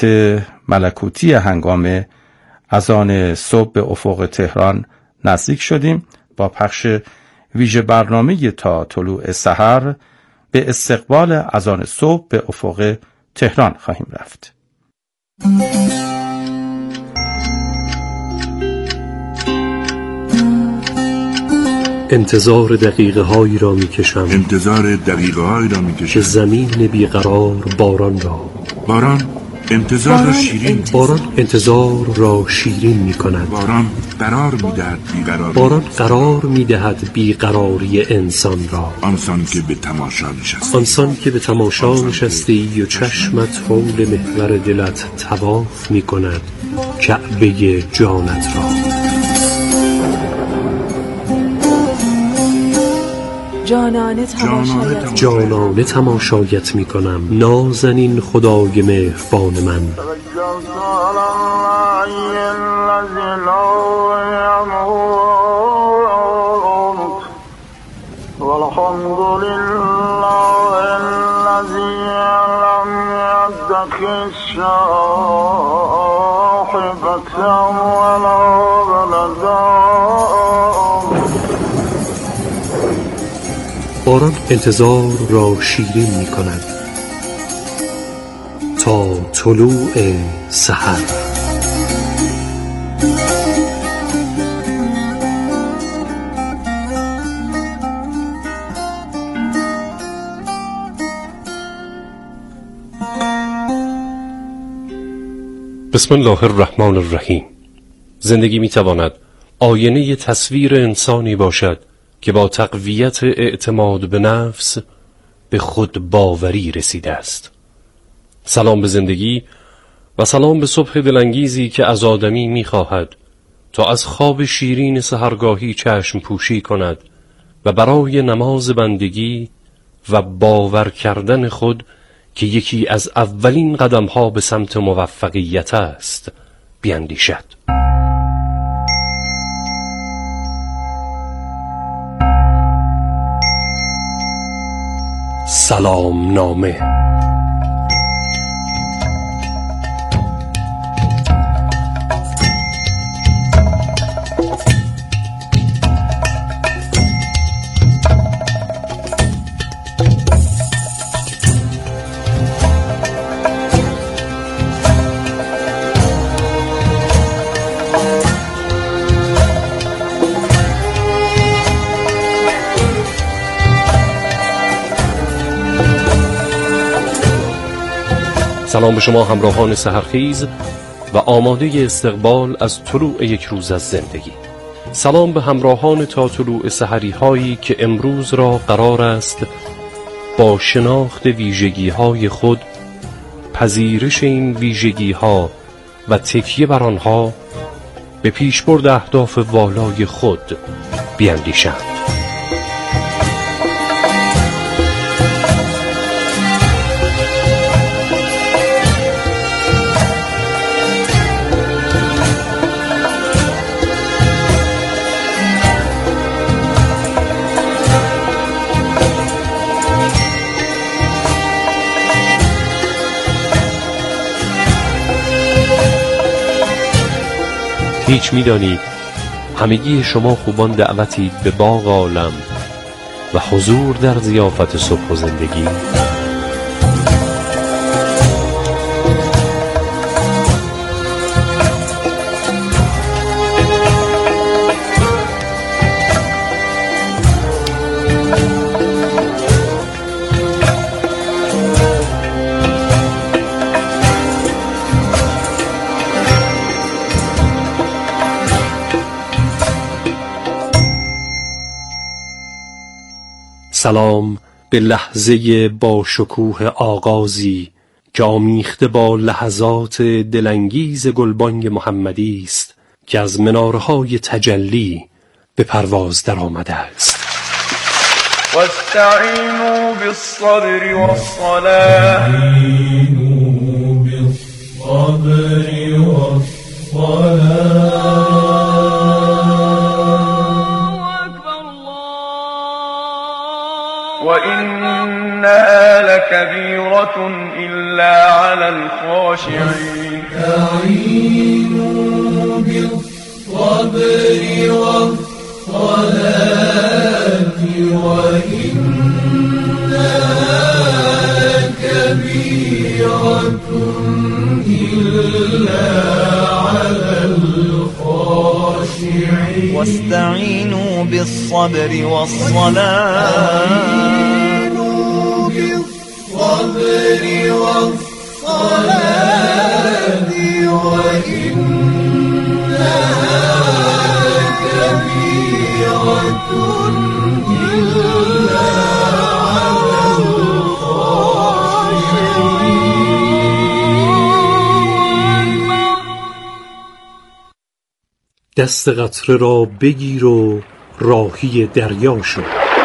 حالت ملکوتی هنگام اذان صبح به افق تهران نزدیک شدیم. با پخش ویژه برنامه تا طلوع سحر به استقبال اذان صبح به افق تهران خواهیم رفت. انتظار دقیقه هایی را می کشم که زمین بیقرار باران را انتظار را شیرین می کند. باران قرار می دهد بیقراری انسان را. آنسان که به تماشا نشستی و چشمت حول محور دلت طواف می کند کعبه جانت را. جانانه تماشایت می کنم نازنین خدای مهربان من. باران انتظار را شیرین می کند تا طلوع سحر. بسم الله الرحمن الرحیم. زندگی می تواند آینه تصویر انسانی باشد که با تقویت اعتماد به نفس به خود باوری رسیده است. سلام به زندگی و سلام به صبح دلانگیزی که از آدمی می‌خواهد تا از خواب شیرین سحرگاهی چشم پوشی کند و برای نماز بندگی و باور کردن خود که یکی از اولین قدم‌ها به سمت موفقیت است بیندیشد. سلام نامه. سلام به شما همراهان سحرخیز و آماده استقبال از طلوع یک روز از زندگی. سلام به همراهان تا طلوع سحری هایی که امروز را قرار است با شناخت ویژگی های خود، پذیرش این ویژگی ها و تکیه بر آنها به پیشبرد اهداف والای خود بیندیشند. هیچ می‌دانید همگی شما خوبان دعوتید به باغ عالم و حضور در ضیافت صبح و زندگی. سلام به لحظه با شکوه آغازی که آمیخته با لحظات دلانگیز گلبانگ محمدی است که از منارهای تجلی به پرواز در آمده است. واستعینوا بالصبر والصلاة وإنها لكبيرة إلا على الخاشعين استعينوا بالصبر والصلاة وإنها كبيرة إلا على الخاشعين واستعينوا بالصبر والصلاة وإنها كبيرة إلا على الخاشعين. دست قطره را بگیر و راهی دریا شو.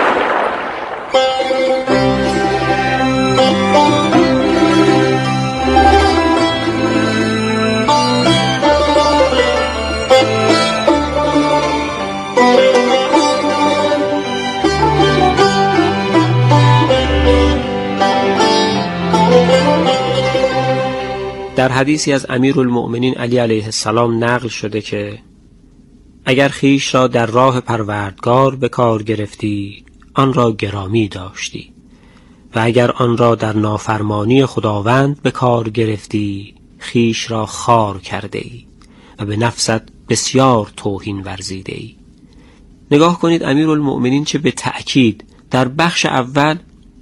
در حدیثی از امیرالمؤمنین علی علیه السلام نقل شده که اگر خویش را در راه پروردگار به کار گرفتی آن را گرامی داشتی و اگر آن را در نافرمانی خداوند به کار گرفتی خویش را خوار کرده ای و به نفست بسیار توهین ورزیده ای. نگاه کنید امیرالمؤمنین چه به تأکید در بخش اول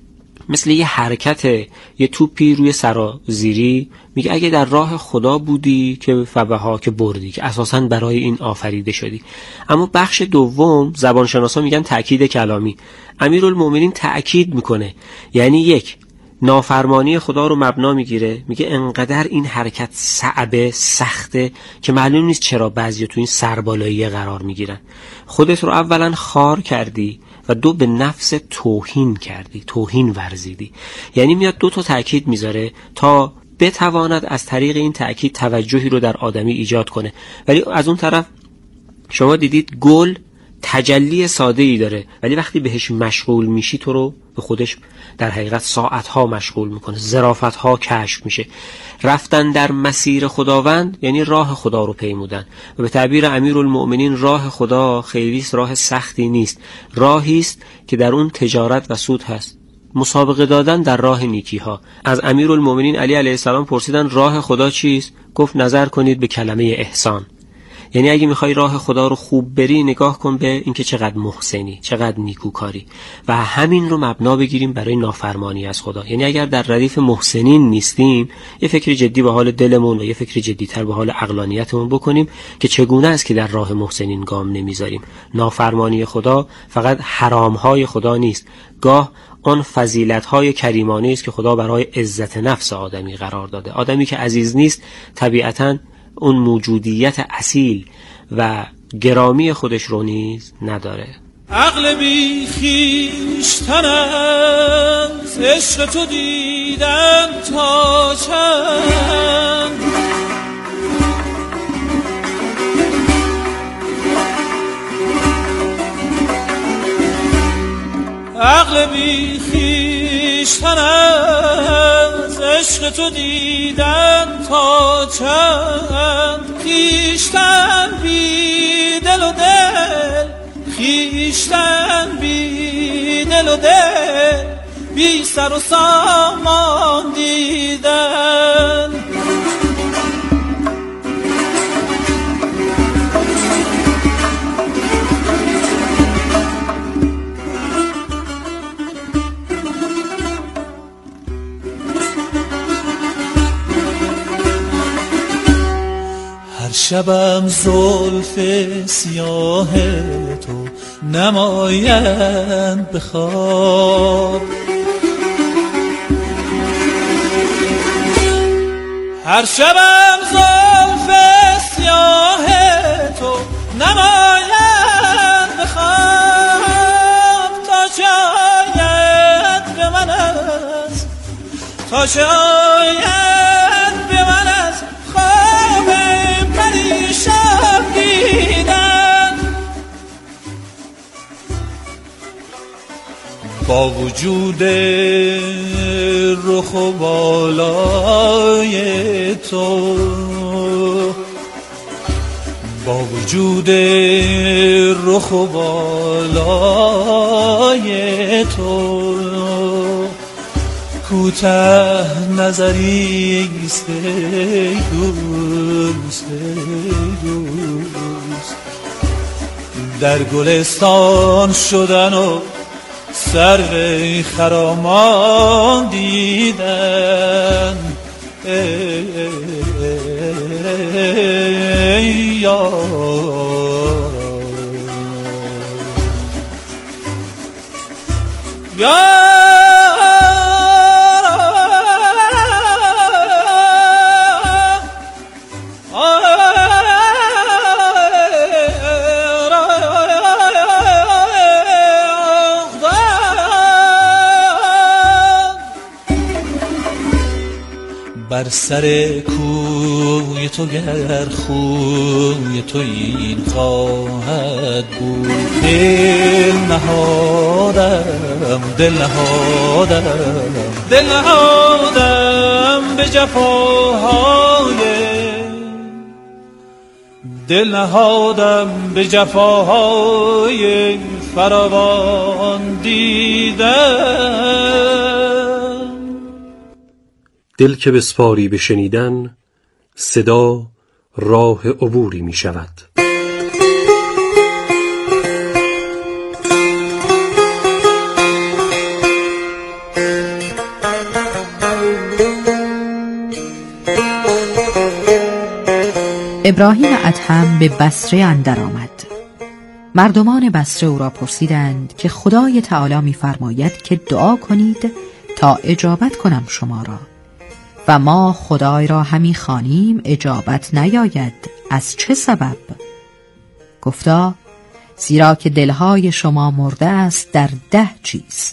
مثل یه حرکت یه توپی روی سرازیری میگه اگه در راه خدا بودی که فبها که بردی، که اساساً برای این آفریده شدی. اما بخش دوم زبانشناسا میگن تأکید کلامی. امیرالمؤمنین تأکید میکنه، یعنی یک، نافرمانی خدا رو مبنا میگیره، میگه انقدر این حرکت صعبه، سخته که معلوم نیست چرا بعضی تو این سربالایی قرار میگیرن. خودت رو اولا خار کردی و دو به نفس توهین کردی، توهین ورزیدی. یعنی میاد دو تا تأکید میذاره تا بتواند از طریق این تأکید توجهی رو در آدمی ایجاد کنه. ولی از اون طرف شما دیدید گل تجلی ساده‌ای داره، ولی وقتی بهش مشغول میشی تو رو به خودش در حقیقت ساعتها مشغول میکنه، ظرافتها کشف میشه. رفتن در مسیر خداوند یعنی راه خدا رو پیمودن و به تعبیر امیرالمؤمنین راه خدا خیلی راه سختی نیست، راهی است که در اون تجارت و سود هست. مسابقه دادن در راه نیکی ها. از امیرالمؤمنین علی علیه السلام پرسیدن راه خدا چیست؟ گفت نظر کنید به کلمه احسان. یعنی اگه میخوای راه خدا رو خوب بری نگاه کن به اینکه چقدر محسنی، چقدر نیکوکاری، و همین رو مبنا بگیریم برای نافرمانی از خدا. یعنی اگر در ردیف محسنین نیستیم یه فکری جدی به حال دلمون و یه فکری جدی‌تر به حال عقلانیتمون بکنیم که چگونه است که در راه محسنین گام نمیذاریم. نافرمانی خدا فقط حرامهای خدا نیست، گاه آن فضیلت‌های کریمانه است که خدا برای عزت نفس آدمی قرار داده. آدمی که عزیز نیست طبیعتاً اون موجودیت اصیل و گرامی خودش رو نیز نداره. عقل بی خویشتن از عشق تو دیدن تا چند، عقل بی خویشتن از عشق تو دیدن تا چند، خویشتن بی دل و دل، خویشتن بی دل و دل، بی سر و سامان دیدن. شبم زلف سیاه تو نمایند به خواب، هر شبم زلف سیاه تو نمایند به خواب، تا شاید به من است، تا شاید به من است خواب پریشان دیدن. با وجود رخ و بالای تو، با وجود رخ و بالای تو کوته نظری است ای دوست، در گلستان شدن و سرو خرامان دیدن، ای یار بر سر کوی تو گر خوی تو این خواهد بود، دل نهادم به جفاهای فراوان دیدن. دل که بسپاری به شنیدن، صدا راه عبوری می شود. ابراهیم ادهم به بصره اندر آمد. مردمان بصره او را پرسیدند که خدای تعالی می‌فرماید که دعا کنید تا اجابت کنم شما را، و ما خدای را همی خوانیم اجابت نیاید، از چه سبب؟ گفتا زیرا که دلهای شما مرده است در 10 چیز.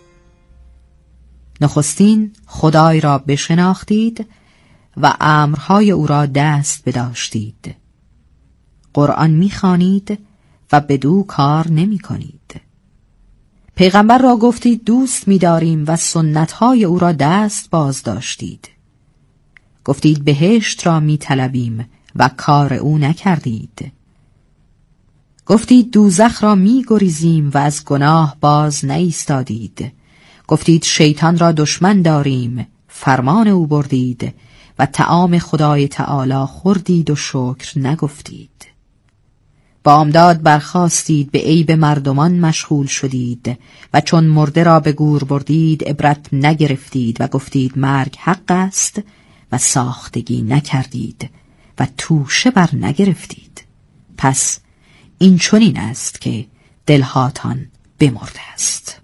نخستین خدای را بشناختید و امرهای او را دست بداشتید، قرآن می‌خوانید و بدو کار نمی کنید. پیغمبر را گفتید دوست می‌داریم و سنتهای او را دست باز داشتید. گفتید بهشت را می‌طلبیم و کار او نکردید. گفتید دوزخ را می‌گریزیم و از گناه باز نایستادید. گفتید شیطان را دشمن داریم، فرمان او بردید و طعام خدای تعالی خوردید و شکر نگفتید. بامداد برخاستید، به عیب مردمان مشغول شدید و چون مرده را به گور بردید عبرت نگرفتید و گفتید مرگ حق است و ساختگی نکردید و توشه بر نگرفتید. پس این چنین است که دلهاتان بمرده است.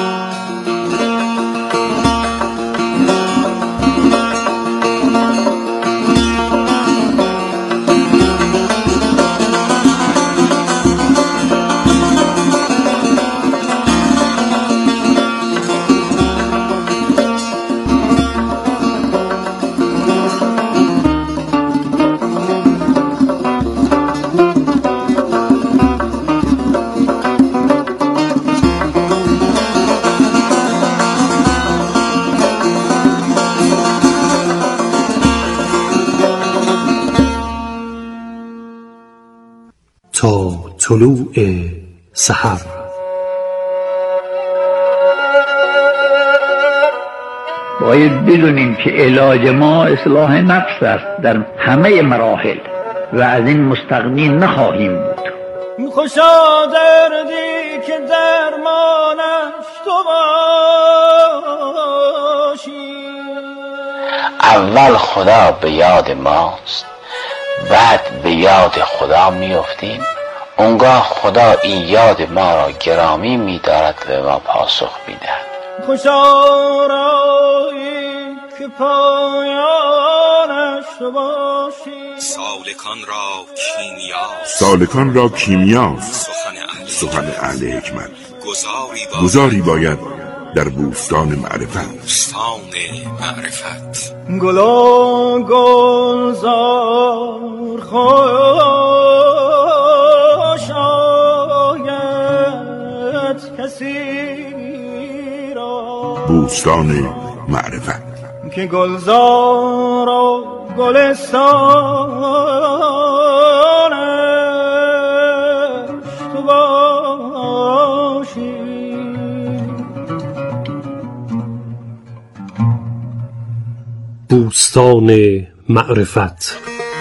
تا طلوع سحر. باید بدونیم که علاج ما اصلاح نفس است در همه مراحل و از این مستغنی نخواهیم بود. خوشا دردی که درمانش تو باشی. اول خدا به یاد ماست، بعد به یاد خدا میافتیم. اونگاه خدا این یاد ما را گرامی می‌دارد و ما پاسخ می‌دهد. خوشا رایی که پایانش تو باشی. سالکان را کیمیاست سخن اهل حکمت. گذاری باید در بوستان معرفت. گلا گلزار خوش آید کسی را. بوستان معرفت. که گلزار و گلستانش تو باشی. بوستان معرفت.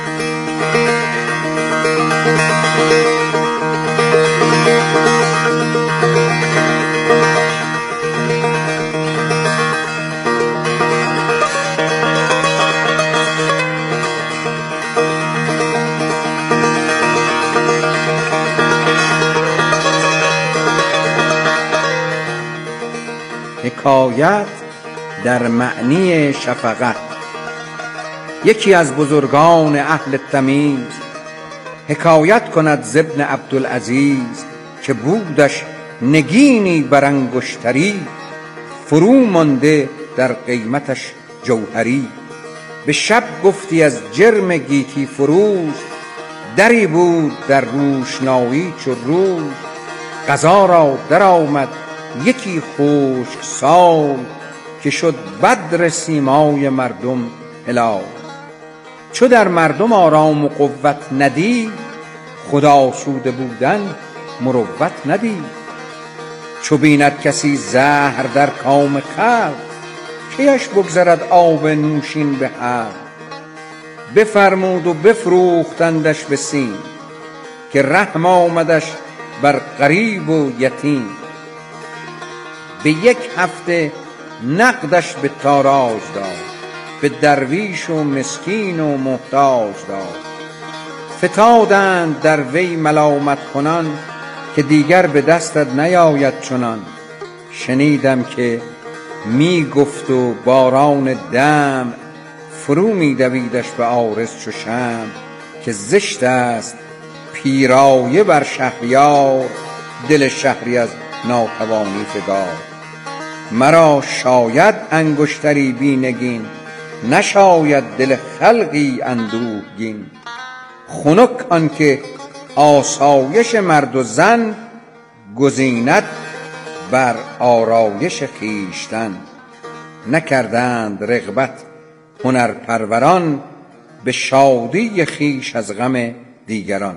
حکایت در معنی شفقت. یکی از بزرگان اهل تمیز حکایت کند ز ابن عبدالعزیز که بودش نگینی بر انگشتری، فرو مانده در قیمتش جوهری. به شب گفتی از جرم گیتی فروز، دری بود در روشنایی چو روز. قضا را در آمد یکی خشک سال، که شد بدر سیمای مردم هلال. چو در مردم آرام و قوت ندید، خدا آسوده بودن مروت ندید. چو بیند کسی زهر در کام خلق، کیش بگذرد آب نوشین به حلق. بفرمود و بفروختندش به سیم، که رحم آمدش بر غریب و یتیم. به 1 هفته نقدش به تاراج داد، به درویش و مسکین و محتاج داد. فتادند در وی ملامت کنان، که دیگر به دستت نیاید چنان. شنیدم که می گفت و باران دم، فرو می دویدش به عارض چو شمع. که زشت است پیرایه بر شهریار، دل شهری از ناتوانی فگار. مرا شاید انگشتری بی نگین، نشاید دل خلقی اندوهگین. خنک آن که آسایش مرد و زن، گزیند بر آرایش خویشتن. نکردند رغبت هنرپروران، به شادی خویش از غم دیگران.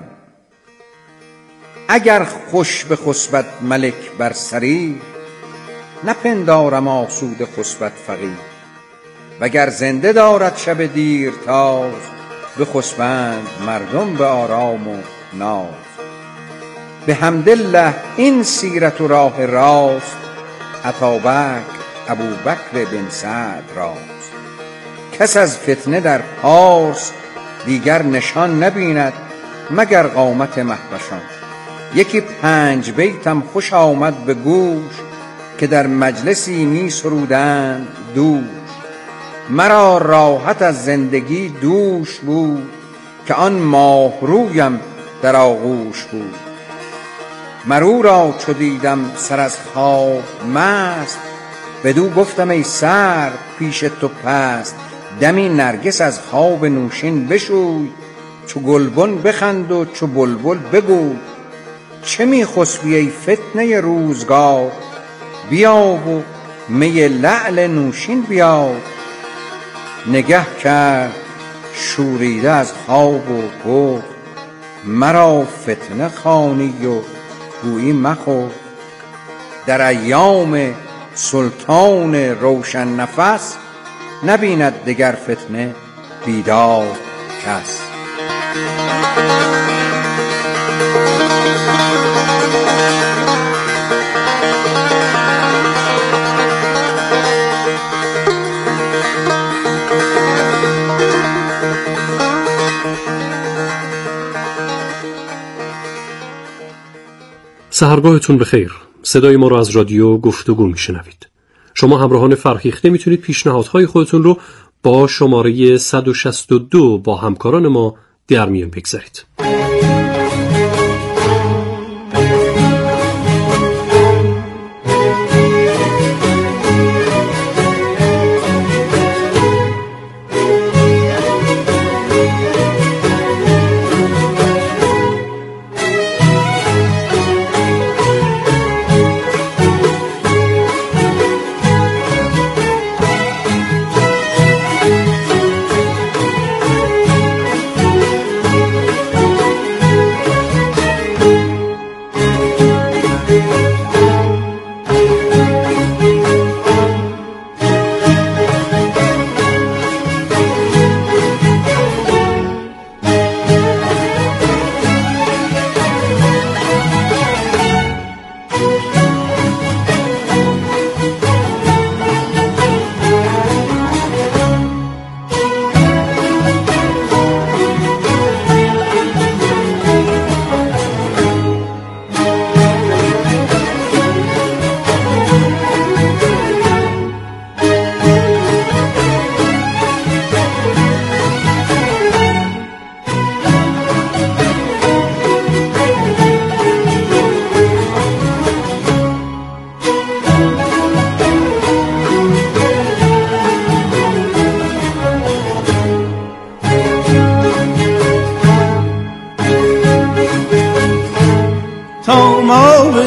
اگر خوش به خسبت ملک بر سریر، نپندارم آسوده خسبت فقیر. وگر زنده دارد شب دیرتاز، بخسبند مردم به آرام و ناز. به حمدالله این سیرت و راه راست، اتابک ابوبکر بن سعد راست. کس از فتنه در پارس دیگر نشان نبیند، مگر قامت مهوشان. یکی 5 بیتم خوش آمد به گوش، که در مجلسی می سرودند دوش. مرا راحت از زندگی دوش بود، که آن ماه رویم در آغوش بود. مرو را چو دیدم سر از خواب مست، بدو گفتم ای سر پیش تو پست. دمی نرگس از خواب نوشین بشوی، چو گلبن بخند و چو بلبل بگوی. چه می خسبی ای فتنه روزگار، بیا و می لعل نوشین بیار. نگه کرد شوریده از خواب و گفت، مرا فتنه خوانی و گویی مخفت. در ایام سلطان روشن نفس، نبیند دگر فتنه بیدار کس. سحرگاهتون بخیر. صدای ما رو از رادیو گفتگو میشنوید. شما همراهان فرهیخته میتونید پیشنهادهای خودتون رو با شماره 162 با همکاران ما در میون بگذارید.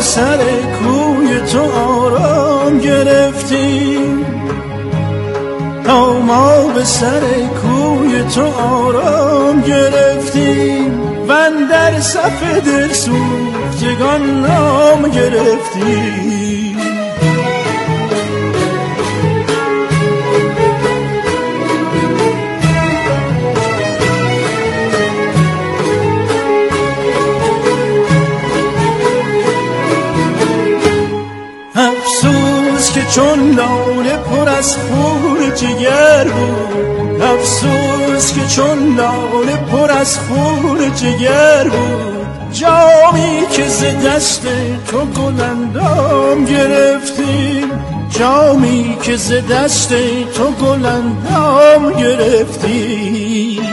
به سر کوی تو آرام گرفتیم، تا ما به سر کوی تو آرام گرفتیم و اندر صف دل سوختگان نام گرفتیم. افسوس که چون لاله پر از خون جگر بود، افسوس که چون لاله پر از خون جگر بود، جامی که ز دست تو گلندام گرفتیم، جامی که ز دست تو گلندام گرفتیم.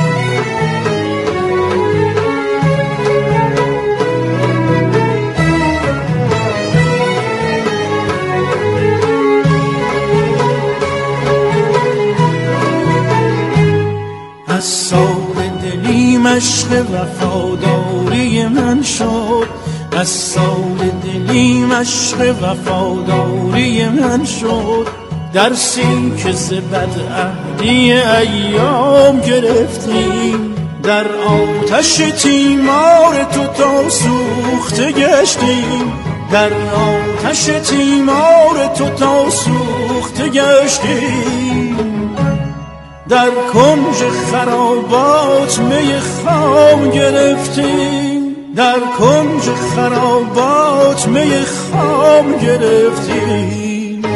از سال دلی مشق وفاداری من شد، از سال دلی مشق وفاداری من شد، درسی که ز بدعهدی ایام گرفتیم، در آتش تیمار تو تا سوخته گشتیم، در آتش تیمار تو تا سوخته گشتیم. در کنج خرابات می خام گرفتیم، در کنج خرابات می خام گرفتیم.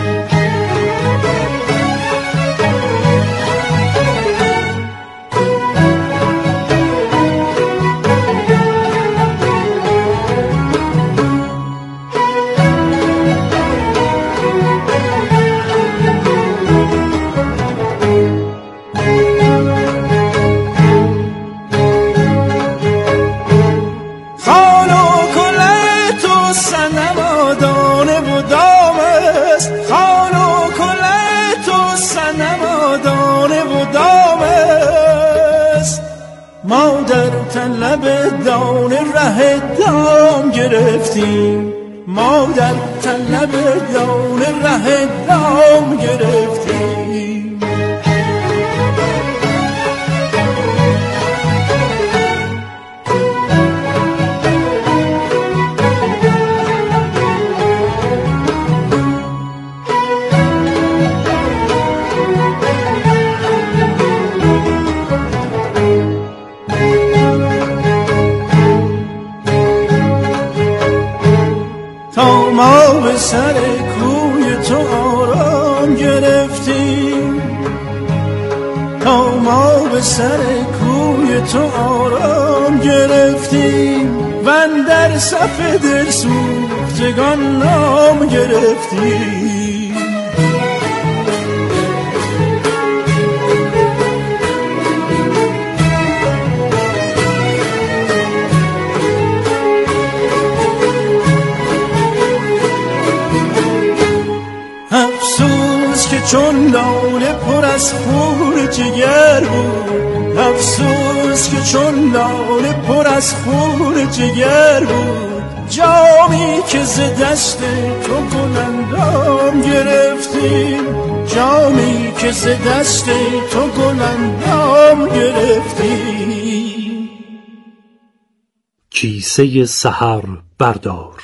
ما در طلب دانه ره دام گرفتیم، ما در طلب دانه ره دام گرفتیم. تا ما به سر کوی تو آرام گرفتیم، تا ما به سر کوی تو آرام گرفتیم و اندر صف دل سوختگان نام گرفتیم. افسوس که چون لاله پر از خون جگر بود، افسوس که چون لاله پر از خون جگر بود، جامی که ز دست تو گلندام گرفتیم، جامی که ز دست تو گلندام گرفتیم. کیسه سحر بردار.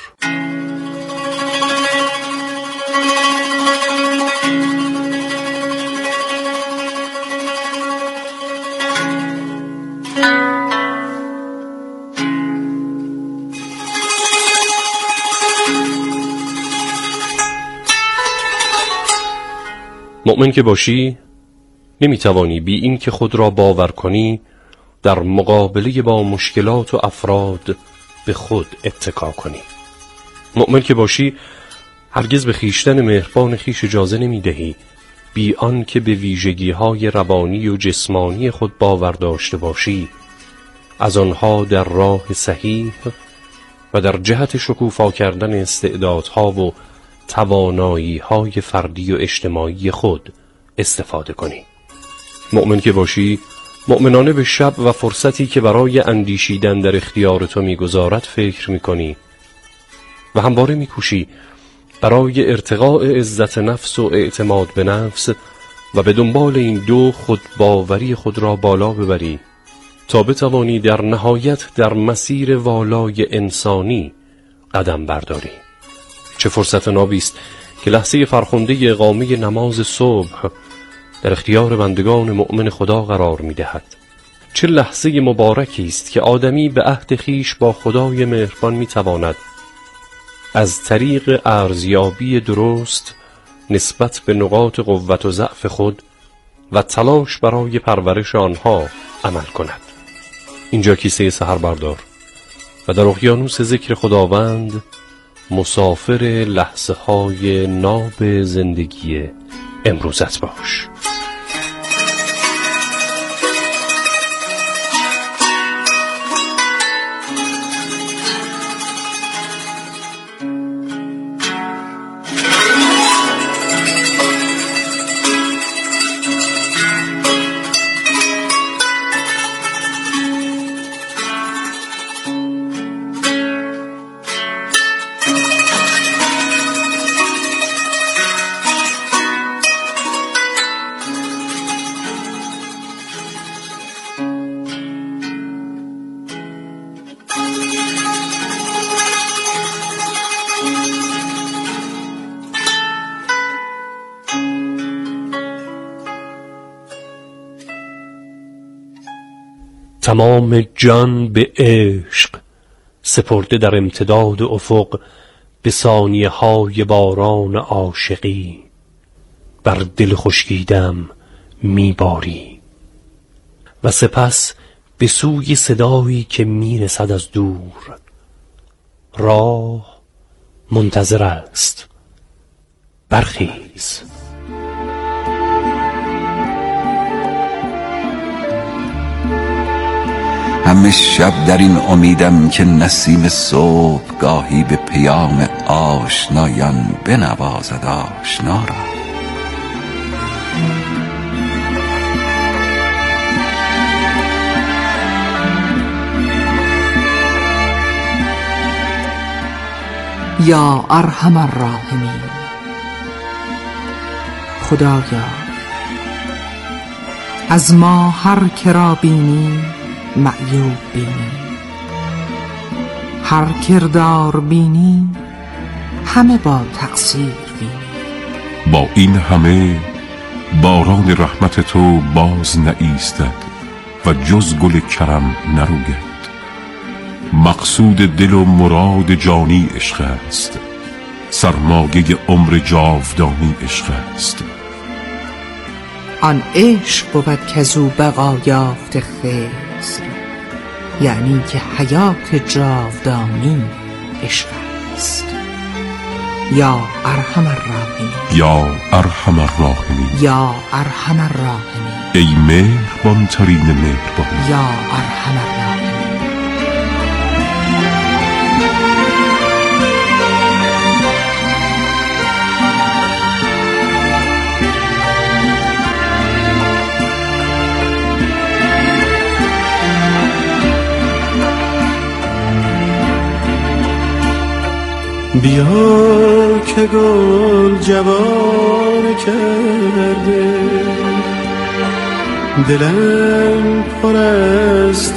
مؤمن که باشی نمیتوانی بی این که خود را باور کنی در مقابله با مشکلات و افراد به خود اتکا کنی. مؤمن که باشی هرگز به خیشتن مهربان خیش اجازه نمیدهی بی آن که به ویژگی‌های روانی و جسمانی خود باور داشته باشی از آنها در راه صحیح و در جهت شکوفا کردن استعدادها و توانایی‌های فردی و اجتماعی خود استفاده کنی. مؤمن که باشی مؤمنانه به شب و فرصتی که برای اندیشیدن در اختیار تو می‌گذارد فکر می‌کنی و همواره می‌کوشی برای ارتقاء عزت نفس و اعتماد به نفس و به دنبال این دو خودباوری خود را بالا ببری تا بتوانی در نهایت در مسیر والای انسانی قدم برداری. چه فرصت نابی است که لحظه فرخنده اقامه نماز صبح در اختیار بندگان مؤمن خدا قرار می‌دهد. چه لحظه مبارکی است که آدمی به عهد خویش با خدای مهربان می‌تواند از طریق ارزیابی درست نسبت به نقاط قوت و ضعف خود و تلاش برای پرورش آنها عمل کند. اینجا کیسه سحر بردار و در اقیانوس ذکر خداوند مسافر لحظه های ناب زندگی امروزت باش. تمام جان به عشق سپرده در امتداد افق، به ثانیه های باران عاشقی بر دل خشکیدم میباری و سپس به سوی صدایی که میرسد از دور. راه منتظر است، برخیز. همه شب در این امیدم که نسیم صبح گاهی به پیام آشنایان بنوازد آشنا را. یا ارحم الراحمین، خدایا از ما هر که را بینی معیوب بینی، هر کردار بینی همه با تقصیر بینی. با این همه باران رحمت تو باز نایستد و جز گل کرم نروید. مقصود دل و مراد جانی عشق است، سرمایه عمر جاودانی عشق است. آن عشق بود کزو بقا یافت خضر، یعنی که حیات جاودانی عشق است. یا ارحم الراحمین، یا ارحم الراحمین، یا ارحم الراحمین، ای مهربان ترین مهربان، یا ارحم الراحمین. بیا که گل جوان کرده، دلم پر است